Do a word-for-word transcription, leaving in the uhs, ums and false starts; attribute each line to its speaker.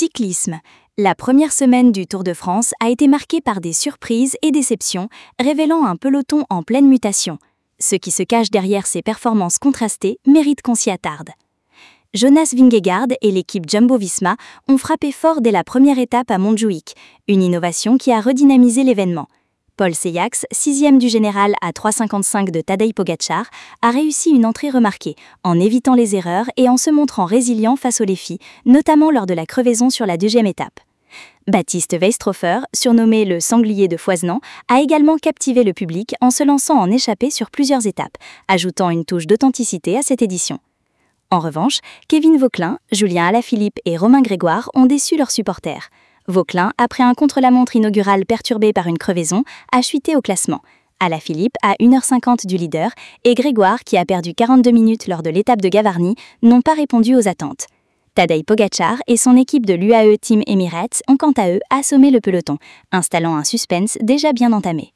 Speaker 1: Cyclisme. La première semaine du Tour de France a été marquée par des surprises et déceptions, révélant un peloton en pleine mutation. Ce qui se cache derrière ces performances contrastées mérite qu'on s'y attarde. Jonas Vingegaard et l'équipe Jumbo-Visma ont frappé fort dès la première étape à Montjuïc, une innovation qui a redynamisé l'événement. Paul Seyaks, sixième du général à trois cinquante-cinq de Tadej Pogačar, a réussi une entrée remarquée, en évitant les erreurs et en se montrant résilient face aux défis, notamment lors de la crevaison sur la deuxième étape. Baptiste Weistrofer, surnommé le sanglier de Foisenant, a également captivé le public en se lançant en échappée sur plusieurs étapes, ajoutant une touche d'authenticité à cette édition. En revanche, Kevin Vauquelin, Julien Alaphilippe et Romain Grégoire ont déçu leurs supporters. Vauquelin, après un contre-la-montre inaugural perturbé par une crevaison, a chuté au classement. Alaphilippe à une heure cinquante du leader et Grégoire, qui a perdu quarante-deux minutes lors de l'étape de Gavarnie, n'ont pas répondu aux attentes. Tadej Pogačar et son équipe de l'U A E Team Emirates ont quant à eux assommé le peloton, installant un suspense déjà bien entamé.